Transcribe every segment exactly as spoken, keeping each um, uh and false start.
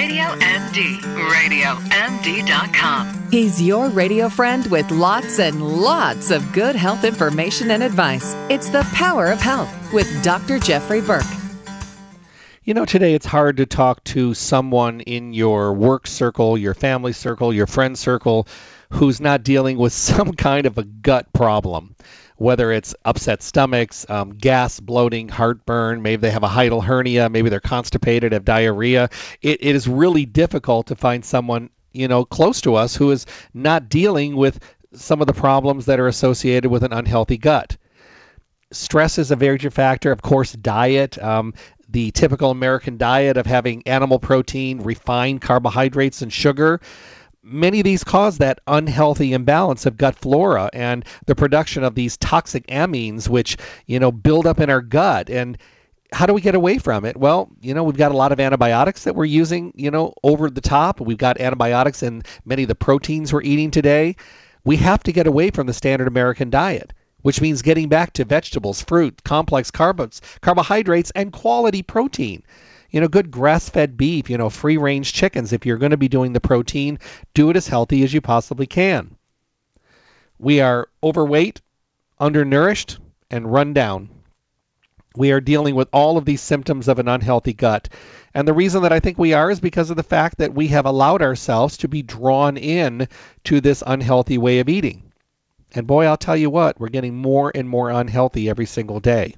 Radio M D. radio M D dot com. He's your radio friend with lots and lots of good health information and advice. It's The Power of Health with Doctor Jeffrey Burke. You know, today it's hard to talk to someone in your work circle, your family circle, your friend circle who's not dealing with some kind of a gut problem. Whether it's upset stomachs, um, gas, bloating, heartburn, maybe they have a hiatal hernia, maybe they're constipated, have diarrhea. It, it is really difficult to find someone, you know, close to us who is not dealing with some of the problems that are associated with an unhealthy gut. Stress is a major factor. Of course, diet, um, the typical American diet of having animal protein, refined carbohydrates, and sugar. Many of these cause that unhealthy imbalance of gut flora and the production of these toxic amines, which, you know, build up in our gut. And how do we get away from it? Well, you know, we've got a lot of antibiotics that we're using, you know, over the top. We've got antibiotics in many of the proteins we're eating today. We have to get away from the standard American diet, which means getting back to vegetables, fruit, complex carbs, carbohydrates, and quality protein. You know, good grass-fed beef, you know, free-range chickens. If you're going to be doing the protein, do it as healthy as you possibly can. We are overweight, undernourished, and run down. We are dealing with all of these symptoms of an unhealthy gut. And the reason that I think we are is because of the fact that we have allowed ourselves to be drawn in to this unhealthy way of eating. And boy, I'll tell you what, we're getting more and more unhealthy every single day.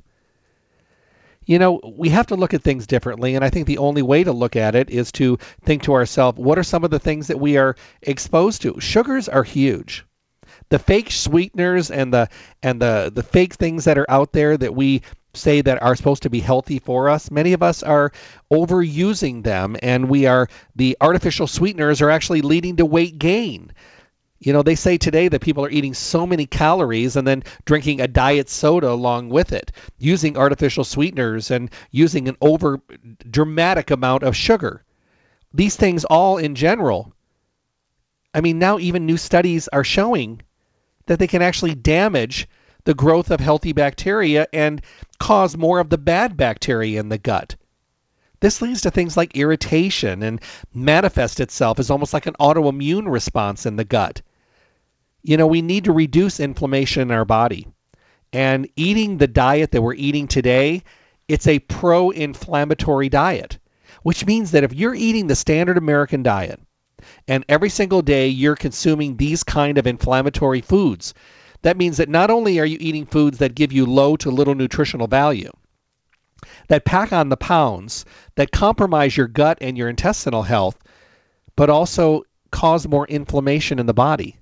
You know, we have to look at things differently, and I think the only way to look at it is to think to ourselves, what are some of the things that we are exposed to? Sugars are huge. The fake sweeteners and the and the, the fake things that are out there that we say that are supposed to be healthy for us, many of us are overusing them, and we are the artificial sweeteners are actually leading to weight gain. You know, they say today that people are eating so many calories and then drinking a diet soda along with it, using artificial sweeteners and using an over dramatic amount of sugar. These things all in general, I mean, now even new studies are showing that they can actually damage the growth of healthy bacteria and cause more of the bad bacteria in the gut. This leads to things like irritation and manifests itself as almost like an autoimmune response in the gut. You know, we need to reduce inflammation in our body. And eating the diet that we're eating today, it's a pro-inflammatory diet, which means that if you're eating the standard American diet and every single day you're consuming these kind of inflammatory foods, that means that not only are you eating foods that give you low to little nutritional value, that pack on the pounds, that compromise your gut and your intestinal health, but also cause more inflammation in the body.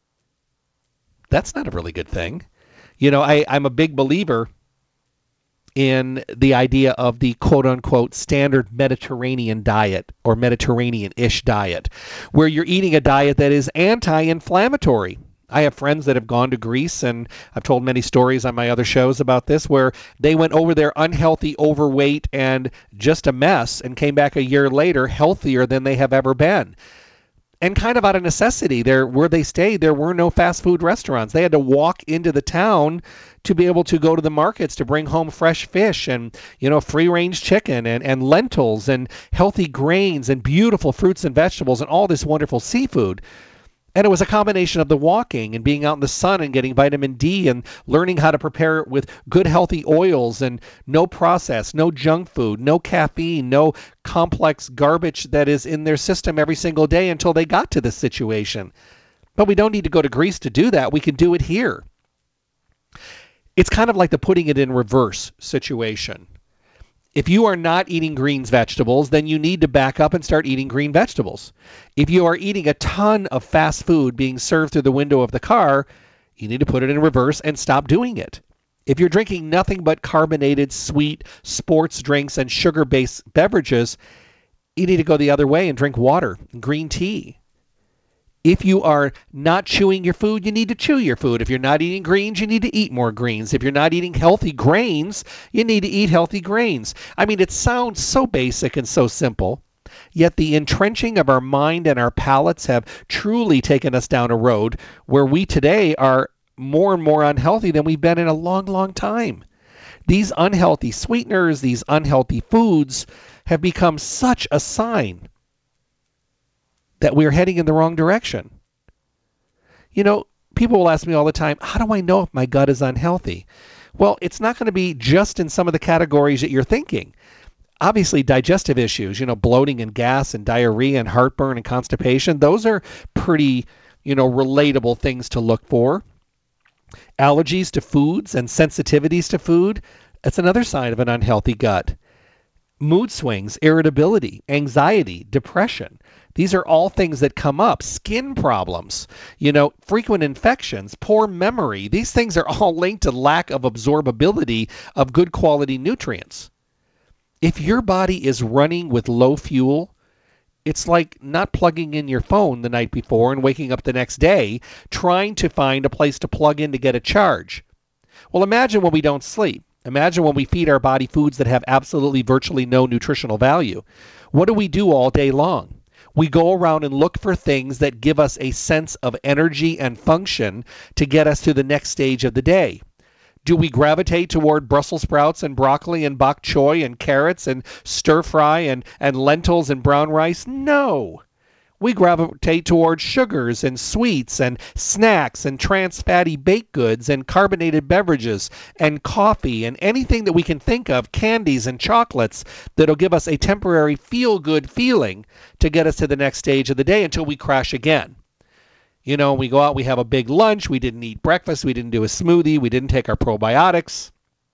That's not a really good thing. You know, I, I'm a big believer in the idea of the quote-unquote standard Mediterranean diet or Mediterranean-ish diet, where you're eating a diet that is anti-inflammatory. I have friends that have gone to Greece, and I've told many stories on my other shows about this, where they went over there unhealthy, overweight, and just a mess, and came back a year later healthier than they have ever been. And kind of out of necessity, there where they stayed, there were no fast food restaurants. They had to walk into the town to be able to go to the markets to bring home fresh fish and, you know, free-range chicken and, and lentils and healthy grains and beautiful fruits and vegetables and all this wonderful seafood. And it was a combination of the walking and being out in the sun and getting vitamin D and learning how to prepare it with good healthy oils and no processed, no junk food, no caffeine, no complex garbage that is in their system every single day until they got to this situation. But we don't need to go to Greece to do that. We can do it here. It's kind of like the putting it in reverse situation. If you are not eating greens vegetables, then you need to back up and start eating green vegetables. If you are eating a ton of fast food being served through the window of the car, you need to put it in reverse and stop doing it. If you're drinking nothing but carbonated, sweet, sports drinks and sugar-based beverages, you need to go the other way and drink water and green tea. If you are not chewing your food, you need to chew your food. If you're not eating greens, you need to eat more greens. If you're not eating healthy grains, you need to eat healthy grains. I mean, it sounds so basic and so simple, yet the entrenching of our mind and our palates have truly taken us down a road where we today are more and more unhealthy than we've been in a long, long time. These unhealthy sweeteners, these unhealthy foods have become such a sign that we're heading in the wrong direction. You know, people will ask me all the time, how do I know if my gut is unhealthy? Well, it's not going to be just in some of the categories that you're thinking. Obviously, digestive issues, you know, bloating and gas and diarrhea and heartburn and constipation, those are pretty, you know, relatable things to look for. Allergies to foods and sensitivities to food, that's another sign of an unhealthy gut. Mood swings, irritability, anxiety, depression. These are all things that come up. Skin problems, you know, frequent infections, poor memory. These things are all linked to lack of absorbability of good quality nutrients. If your body is running with low fuel, it's like not plugging in your phone the night before and waking up the next day trying to find a place to plug in to get a charge. Well, imagine when we don't sleep. Imagine when we feed our body foods that have absolutely virtually no nutritional value. What do we do all day long? We go around and look for things that give us a sense of energy and function to get us to the next stage of the day. Do we gravitate toward Brussels sprouts and broccoli and bok choy and carrots and stir fry and, and lentils and brown rice? No. We gravitate toward sugars and sweets and snacks and trans fatty baked goods and carbonated beverages and coffee and anything that we can think of, candies and chocolates, that'll give us a temporary feel-good feeling to get us to the next stage of the day until we crash again. You know, we go out, we have a big lunch, we didn't eat breakfast, we didn't do a smoothie, we didn't take our probiotics,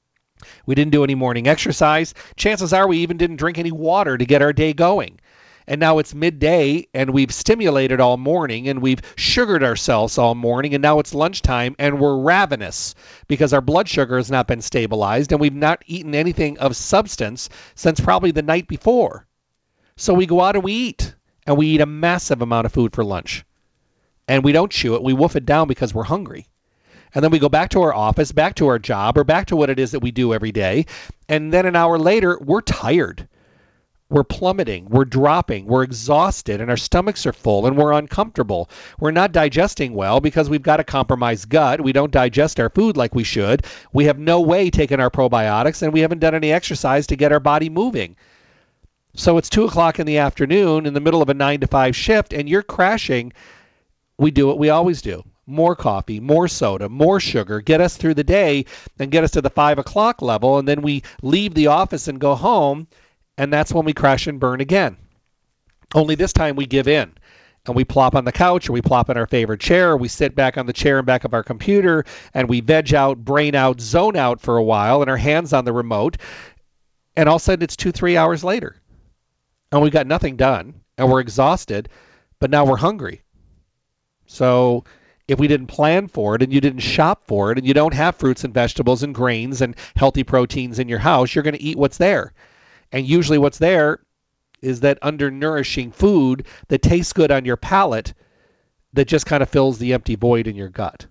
we didn't do any morning exercise. Chances are we even didn't drink any water to get our day going. And now it's midday and we've stimulated all morning and we've sugared ourselves all morning and now it's lunchtime and we're ravenous because our blood sugar has not been stabilized and we've not eaten anything of substance since probably the night before. So we go out and we eat and we eat a massive amount of food for lunch. And we don't chew it, we wolf it down because we're hungry. And then we go back to our office, back to our job, or back to what it is that we do every day. And then an hour later, we're tired. We're plummeting, we're dropping, we're exhausted, and our stomachs are full, and we're uncomfortable. We're not digesting well because we've got a compromised gut. We don't digest our food like we should. We have no way taking our probiotics, and we haven't done any exercise to get our body moving. So it's two o'clock in the afternoon in the middle of a nine to five shift, and you're crashing. We do what we always do. More coffee, more soda, more sugar, get us through the day and get us to the five o'clock level, and then we leave the office and go home, and that's when we crash and burn again. Only this time we give in, and we plop on the couch, or we plop in our favorite chair, or we sit back on the chair and back of our computer, and we veg out, brain out, zone out for a while, and our hands on the remote, and all of a sudden it's two, three hours later, and we got nothing done, and we're exhausted, but now we're hungry. So if we didn't plan for it and you didn't shop for it and you don't have fruits and vegetables and grains and healthy proteins in your house, you're going to eat what's there. And usually what's there is that undernourishing food that tastes good on your palate that just kind of fills the empty void in your gut.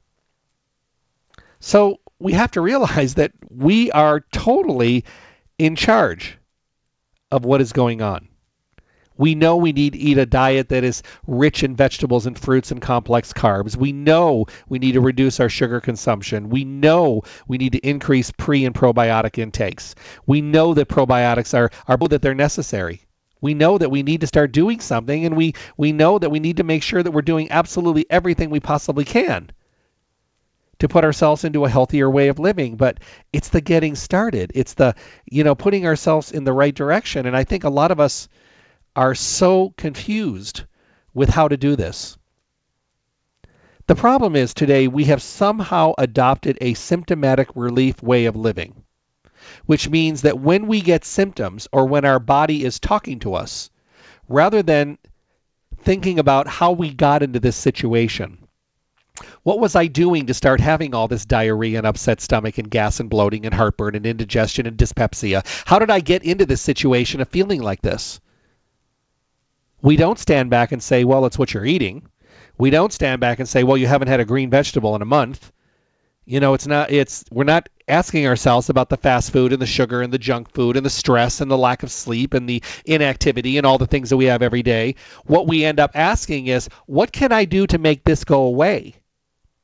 So we have to realize that we are totally in charge of what is going on. We know we need to eat a diet that is rich in vegetables and fruits and complex carbs. We know we need to reduce our sugar consumption. We know we need to increase pre and probiotic intakes. We know that probiotics are, are that they're necessary. We know that we need to start doing something, and we, we know that we need to make sure that we're doing absolutely everything we possibly can to put ourselves into a healthier way of living. But it's the getting started. It's the, you know, putting ourselves in the right direction. And I think a lot of us are so confused with how to do this. The problem is today we have somehow adopted a symptomatic relief way of living, which means that when we get symptoms or when our body is talking to us, rather than thinking about how we got into this situation, what was I doing to start having all this diarrhea and upset stomach and gas and bloating and heartburn and indigestion and dyspepsia? How did I get into this situation of feeling like this? We don't stand back and say, well, it's what you're eating. We don't stand back and say, well, you haven't had a green vegetable in a month. You know, it's not, it's, we're not asking ourselves about the fast food and the sugar and the junk food and the stress and the lack of sleep and the inactivity and all the things that we have every day. What we end up asking is, what can I do to make this go away?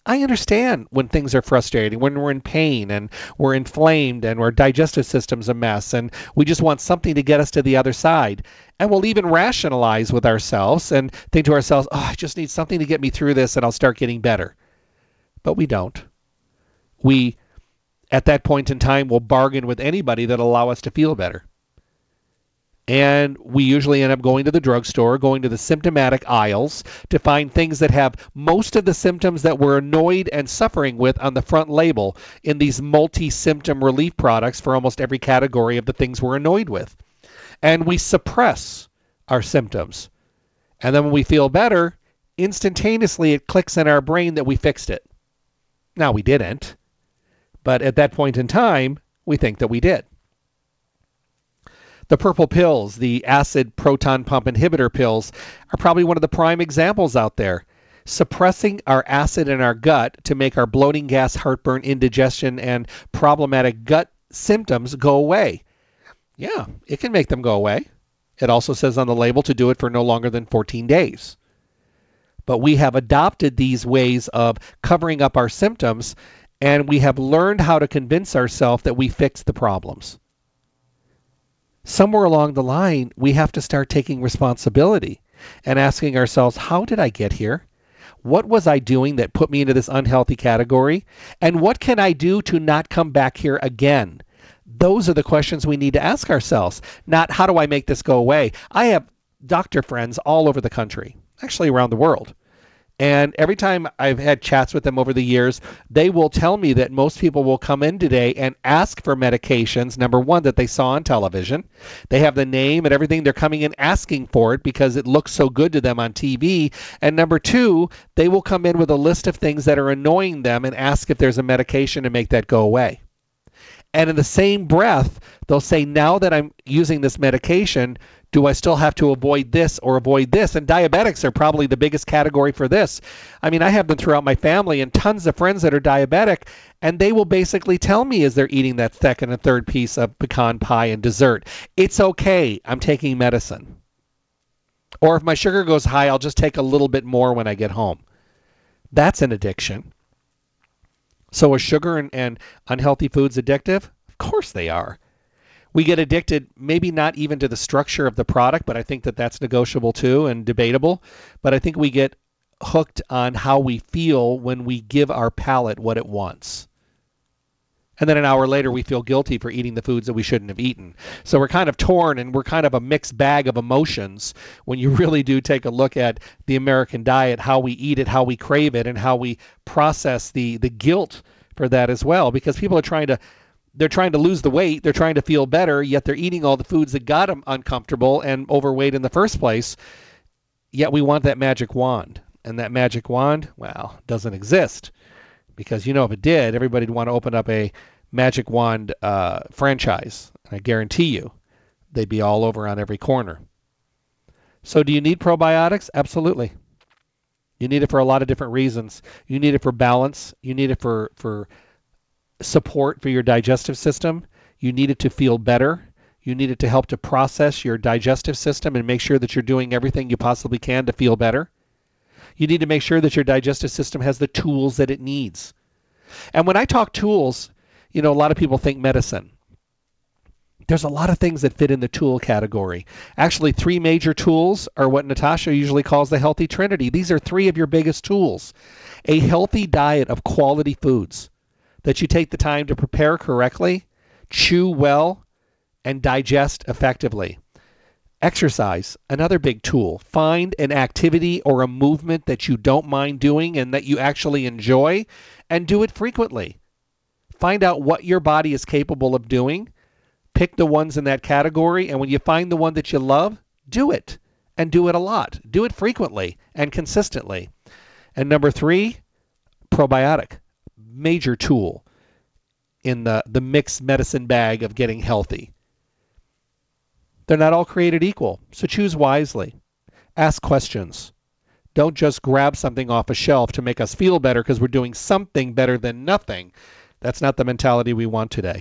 I understand when things are frustrating, when we're in pain and we're inflamed and our digestive system's a mess and we just want something to get us to the other side. And we'll even rationalize with ourselves and think to ourselves, oh, I just need something to get me through this and I'll start getting better. But we don't. We, at that point in time, will bargain with anybody that'll allow us to feel better. And we usually end up going to the drugstore, going to the symptomatic aisles to find things that have most of the symptoms that we're annoyed and suffering with on the front label in these multi-symptom relief products for almost every category of the things we're annoyed with. And we suppress our symptoms. And then when we feel better, instantaneously it clicks in our brain that we fixed it. Now, we didn't. But at that point in time, we think that we did. The purple pills, the acid proton pump inhibitor pills, are probably one of the prime examples out there. Suppressing our acid in our gut to make our bloating, gas, heartburn, indigestion, and problematic gut symptoms go away. Yeah, it can make them go away. It also says on the label to do it for no longer than fourteen days. But we have adopted these ways of covering up our symptoms, and we have learned how to convince ourselves that we fixed the problems. Somewhere along the line, we have to start taking responsibility and asking ourselves, how did I get here? What was I doing that put me into this unhealthy category? And what can I do to not come back here again? Those are the questions we need to ask ourselves, not how do I make this go away? I have doctor friends all over the country, actually around the world. And every time I've had chats with them over the years, they will tell me that most people will come in today and ask for medications, number one, that they saw on television. They have the name and everything. They're coming in asking for it because it looks so good to them on T V. And number two, they will come in with a list of things that are annoying them and ask if there's a medication to make that go away. And in the same breath, they'll say, now that I'm using this medication, do I still have to avoid this or avoid this? And diabetics are probably the biggest category for this. I mean, I have them throughout my family and tons of friends that are diabetic, and they will basically tell me as they're eating that second and third piece of pecan pie and dessert, it's okay, I'm taking medicine. Or if my sugar goes high, I'll just take a little bit more when I get home. That's an addiction. So are sugar and, and unhealthy foods addictive? Of course they are. We get addicted, maybe not even to the structure of the product, but I think that that's negotiable too and debatable. But I think we get hooked on how we feel when we give our palate what it wants. And then an hour later, we feel guilty for eating the foods that we shouldn't have eaten. So we're kind of torn, and we're kind of a mixed bag of emotions when you really do take a look at the American diet, how we eat it, how we crave it, and how we process the, the guilt for that as well. Because people are trying to They're trying to lose the weight, they're trying to feel better, yet they're eating all the foods that got them uncomfortable and overweight in the first place. Yet we want that magic wand. And that magic wand, well, doesn't exist. Because, you know, if it did, everybody would want to open up a magic wand uh, franchise. And I guarantee you, they'd be all over on every corner. So do you need probiotics? Absolutely. You need it for a lot of different reasons. You need it for balance. You need it for... for support for your digestive system. You need it to feel better. You need it to help to process your digestive system and make sure that you're doing everything you possibly can to feel better. You need to make sure that your digestive system has the tools that it needs. And when I talk tools, you know, a lot of people think medicine. There's a lot of things that fit in the tool category. Actually, three major tools are what Natasha usually calls the healthy trinity. These are three of your biggest tools. A healthy diet of quality foods that you take the time to prepare correctly, chew well, and digest effectively. Exercise, another big tool. Find an activity or a movement that you don't mind doing and that you actually enjoy, and do it frequently. Find out what your body is capable of doing. Pick the ones in that category, and when you find the one that you love, do it, and do it a lot. Do it frequently and consistently. And number three, probiotic. Major tool in the, the mixed medicine bag of getting healthy. They're not all created equal, so choose wisely. Ask questions. Don't just grab something off a shelf to make us feel better because we're doing something better than nothing. That's not the mentality we want today.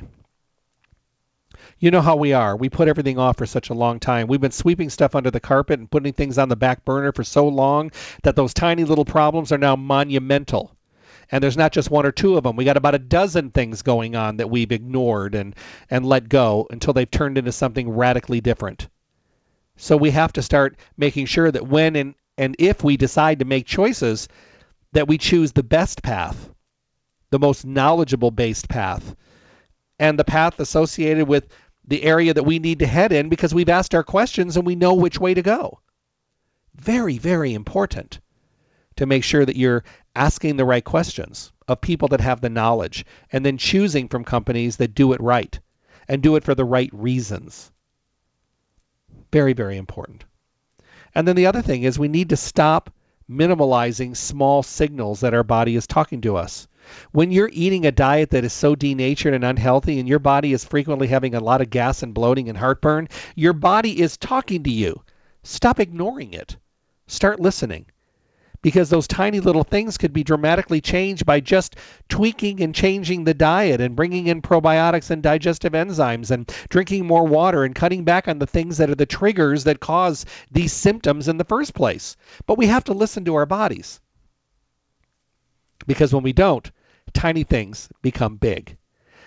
You know how we are. We put everything off for such a long time. We've been sweeping stuff under the carpet and putting things on the back burner for so long that those tiny little problems are now monumental. And there's not just one or two of them. We got about a dozen things going on that we've ignored and, and let go until they've turned into something radically different. So we have to start making sure that when and, and if we decide to make choices, that we choose the best path, the most knowledgeable based path, and the path associated with the area that we need to head in because we've asked our questions and we know which way to go. Very, very important to make sure that you're asking the right questions of people that have the knowledge and then choosing from companies that do it right and do it for the right reasons. Very, very important. And then the other thing is we need to stop minimalizing small signals that our body is talking to us. When you're eating a diet that is so denatured and unhealthy and your body is frequently having a lot of gas and bloating and heartburn, your body is talking to you. Stop ignoring it. Start listening. Because those tiny little things could be dramatically changed by just tweaking and changing the diet and bringing in probiotics and digestive enzymes and drinking more water and cutting back on the things that are the triggers that cause these symptoms in the first place. But we have to listen to our bodies. Because when we don't, tiny things become big.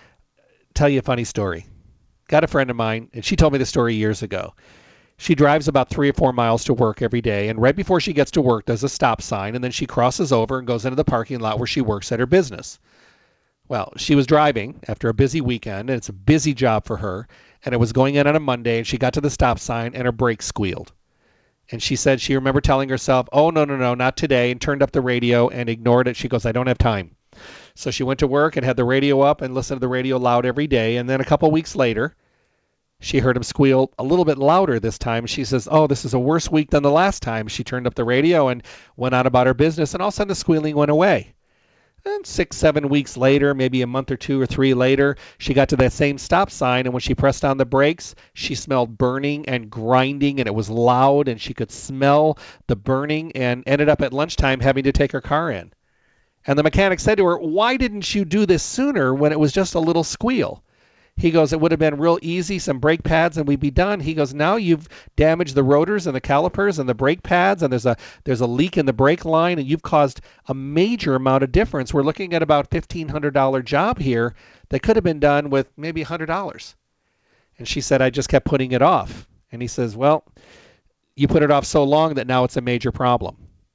Tell you a funny story. Got a friend of mine, and she told me the story years ago. She drives about three or four miles to work every day, and right before she gets to work, there's a stop sign, and then she crosses over and goes into the parking lot where she works at her business. Well, she was driving after a busy weekend, and it's a busy job for her, and it was going in on a Monday, and she got to the stop sign, and her brakes squealed. And she said she remembered telling herself, oh, no, no, no, not today, and turned up the radio and ignored it. She goes, I don't have time. So she went to work and had the radio up and listened to the radio loud every day, and then a couple weeks later, she heard him squeal a little bit louder this time. She says, oh, this is a worse week than the last time. She turned up the radio and went on about her business, and all of a sudden the squealing went away. And six, seven weeks later, maybe a month or two or three later, she got to that same stop sign, and when she pressed on the brakes, she smelled burning and grinding, and it was loud, and she could smell the burning, and ended up at lunchtime having to take her car in. And the mechanic said to her, why didn't you do this sooner when it was just a little squeal? He goes, it would have been real easy, some brake pads, and we'd be done. He goes, now you've damaged the rotors and the calipers and the brake pads, and there's a there's a leak in the brake line, and you've caused a major amount of difference. We're looking at about fifteen hundred dollars job here that could have been done with maybe one hundred dollars. And she said, I just kept putting it off. And he says, well, you put it off so long that now it's a major problem.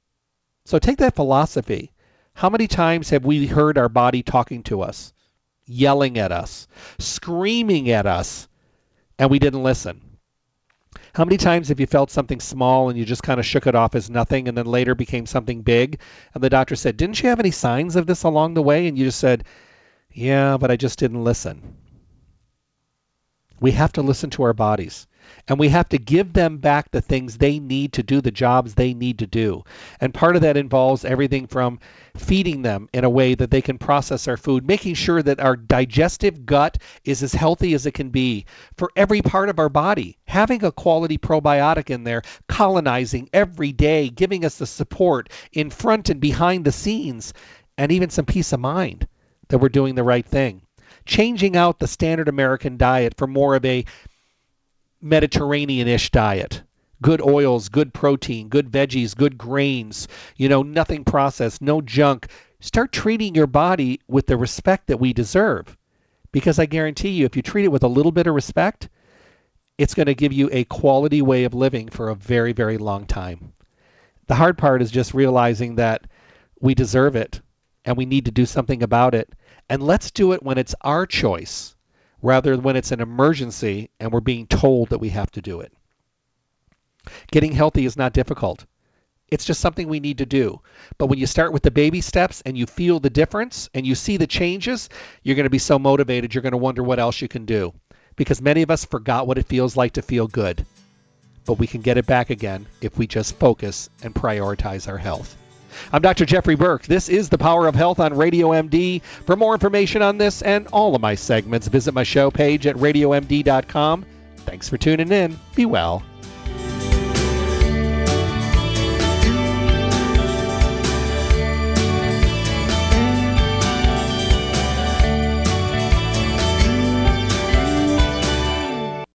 So take that philosophy. How many times have we heard our body talking to us? Yelling at us, screaming at us, and we didn't listen? How many times have you felt something small and you just kind of shook it off as nothing and then later became something big? And the doctor said, didn't you have any signs of this along the way? And you just said, yeah, but I just didn't listen. We have to listen to our bodies. And we have to give them back the things they need to do the jobs they need to do. And part of that involves everything from feeding them in a way that they can process our food, making sure that our digestive gut is as healthy as it can be for every part of our body, having a quality probiotic in there, colonizing every day, giving us the support in front and behind the scenes, and even some peace of mind that we're doing the right thing. Changing out the standard American diet for more of a Mediterranean-ish diet. Good oils, good protein, good veggies, good grains, you know, nothing processed, no junk. Start treating your body with the respect that we deserve. Because I guarantee you, if you treat it with a little bit of respect, it's going to give you a quality way of living for a very, very long time. The hard part is just realizing that we deserve it and we need to do something about it. And let's do it when it's our choice, rather than when it's an emergency and we're being told that we have to do it. Getting healthy is not difficult. It's just something we need to do. But when you start with the baby steps and you feel the difference and you see the changes, you're going to be so motivated, you're going to wonder what else you can do. Because many of us forgot what it feels like to feel good. But we can get it back again if we just focus and prioritize our health. I'm Doctor Jeffrey Burke. This is The Power of Health on Radio M D. For more information on this and all of my segments, visit my show page at radio m d dot com. Thanks for tuning in. Be well.